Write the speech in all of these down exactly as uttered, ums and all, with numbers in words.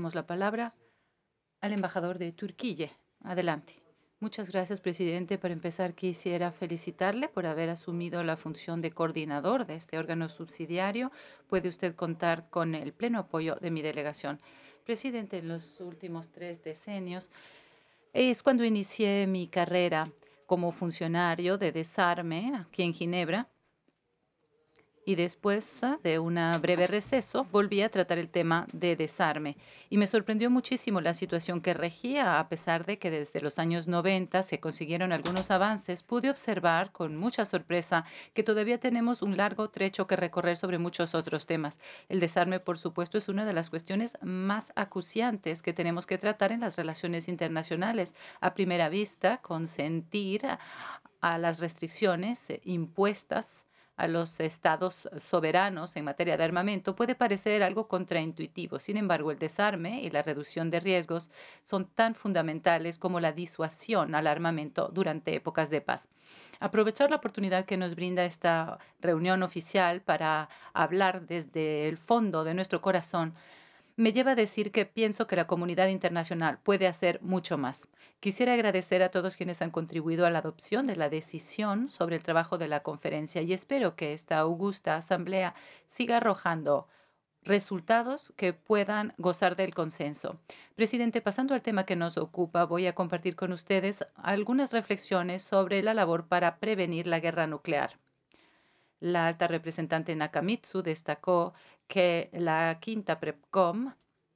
damos la palabra al embajador de Turquía. Adelante. Muchas gracias, presidente. Para empezar, quisiera felicitarle por haber asumido la función de coordinador de este órgano subsidiario. Puede usted contar con el pleno apoyo de mi delegación. Presidente, en los últimos tres decenios es cuando inicié mi carrera como funcionario de desarme aquí en Ginebra. Y después ah, de un breve receso, volví a tratar el tema de desarme. Y me sorprendió muchísimo la situación que regía, a pesar de que desde los años noventa se consiguieron algunos avances. Pude observar con mucha sorpresa que todavía tenemos un largo trecho que recorrer sobre muchos otros temas. El desarme, por supuesto, es una de las cuestiones más acuciantes que tenemos que tratar en las relaciones internacionales. A primera vista, consentir a, a las restricciones eh, impuestas a los estados soberanos en materia de armamento puede parecer algo contraintuitivo. Sin embargo, el desarme y la reducción de riesgos son tan fundamentales como la disuasión al armamento durante épocas de paz. Aprovechar la oportunidad que nos brinda esta reunión oficial para hablar desde el fondo de nuestro corazón me lleva a decir que pienso que la comunidad internacional puede hacer mucho más. Quisiera agradecer a todos quienes han contribuido a la adopción de la decisión sobre el trabajo de la conferencia y espero que esta augusta asamblea siga arrojando resultados que puedan gozar del consenso. Presidente, pasando al tema que nos ocupa, voy a compartir con ustedes algunas reflexiones sobre la labor para prevenir la guerra nuclear. La alta representante Nakamitsu destacó que la quinta PREPCOM,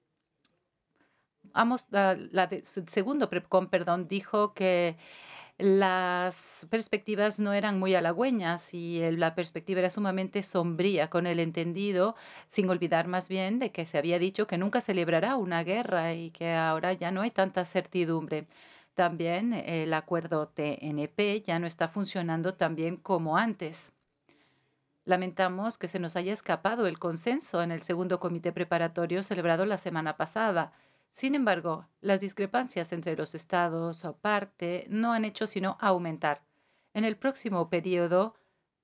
Amos, la, la de, su segundo PREPCOM, perdón, dijo que las perspectivas no eran muy halagüeñas y el- la perspectiva era sumamente sombría, con el entendido, sin olvidar más bien de que se había dicho que nunca se librará una guerra y que ahora ya no hay tanta certidumbre. También el acuerdo T N P ya no está funcionando tan bien como antes. Lamentamos que se nos haya escapado el consenso en el segundo comité preparatorio celebrado la semana pasada. Sin embargo, las discrepancias entre los estados o parte no han hecho sino aumentar. En el próximo periodo,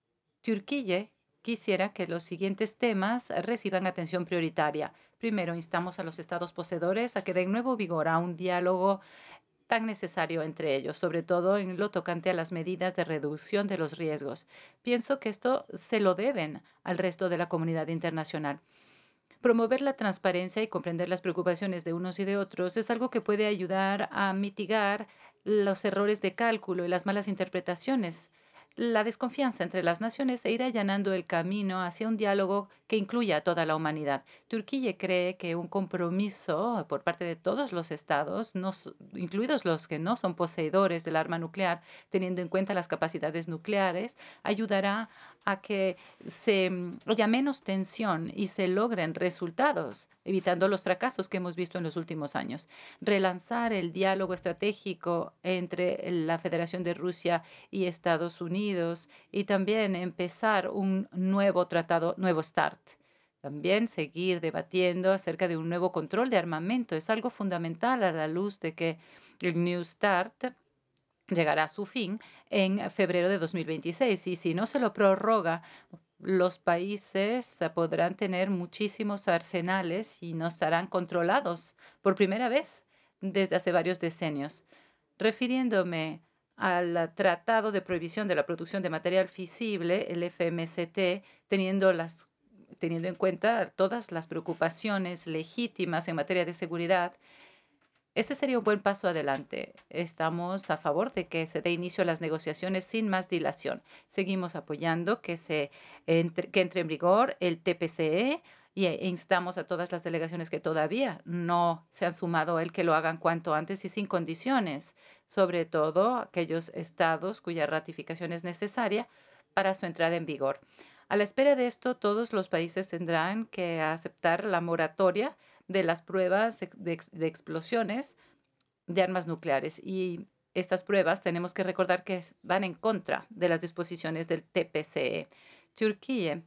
Turquía quisiera que los siguientes temas reciban atención prioritaria. Primero, instamos a los estados poseedores a que den nuevo vigor a un diálogo tan necesario entre ellos, sobre todo en lo tocante a las medidas de reducción de los riesgos. Pienso que esto se lo deben al resto de la comunidad internacional. Promover la transparencia y comprender las preocupaciones de unos y de otros es algo que puede ayudar a mitigar los errores de cálculo y las malas interpretaciones, la desconfianza entre las naciones e ir allanando el camino hacia un diálogo que incluya a toda la humanidad. Turquía cree que un compromiso por parte de todos los estados, no s- incluidos los que no son poseedores del arma nuclear, teniendo en cuenta las capacidades nucleares, ayudará a que se mm, haya menos tensión y se logren resultados, evitando los fracasos que hemos visto en los últimos años. Relanzar el diálogo estratégico entre la Federación de Rusia y Estados Unidos y también empezar un nuevo tratado, nuevo START. También seguir debatiendo acerca de un nuevo control de armamento es algo fundamental a la luz de que el New START llegará a su fin en febrero de dos mil veintiséis y si no se lo prorroga, los países eh, podrán tener muchísimos arsenales y no estarán controlados por primera vez desde hace varios decenios. Refiriéndome al Tratado de Prohibición de la Producción de Material Fisible, el F M C T, teniendo las teniendo en cuenta todas las preocupaciones legítimas en materia de seguridad, este sería un buen paso adelante. Estamos a favor de que se dé inicio a las negociaciones sin más dilación. Seguimos apoyando que, se entre, que entre en vigor el T P C E y e instamos a todas las delegaciones que todavía no se han sumado a él que lo hagan cuanto antes y sin condiciones, sobre todo aquellos estados cuya ratificación es necesaria para su entrada en vigor. A la espera de esto, todos los países tendrán que aceptar la moratoria de las pruebas de, ex- de explosiones de armas nucleares. Y estas pruebas tenemos que recordar que es- van en contra de las disposiciones del T P C E. Turquía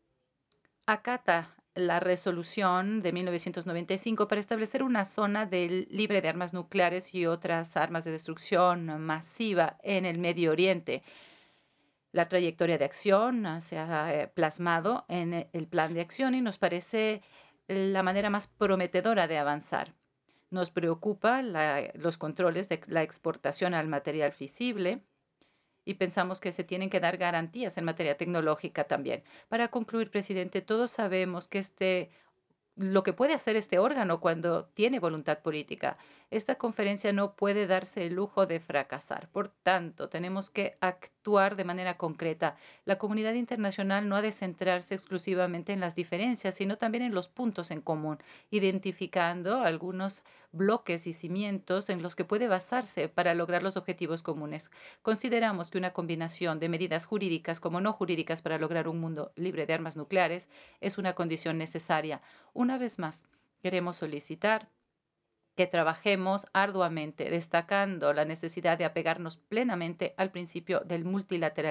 acata la resolución de mil novecientos noventa y cinco para establecer una zona del- libre de armas nucleares y otras armas de destrucción masiva en el Medio Oriente. La trayectoria de acción ah, se ha eh, plasmado en eh, el plan de acción y nos parece la manera más prometedora de avanzar. Nos preocupa la- los controles de la exportación al material fisible y pensamos que se tienen que dar garantías en materia tecnológica también. Para concluir, presidente, todos sabemos que este lo que puede hacer este órgano cuando tiene voluntad política. Esta conferencia no puede darse el lujo de fracasar. Por tanto, tenemos que actuar de manera concreta. La comunidad internacional no ha de centrarse exclusivamente en las diferencias, sino también en los puntos en común, identificando algunos bloques y cimientos en los que puede basarse para lograr los objetivos comunes. Consideramos que una combinación de medidas jurídicas como no jurídicas para lograr un mundo libre de armas nucleares es una condición necesaria. Una vez más, queremos solicitar que trabajemos arduamente, destacando la necesidad de apegarnos plenamente al principio del multilateralismo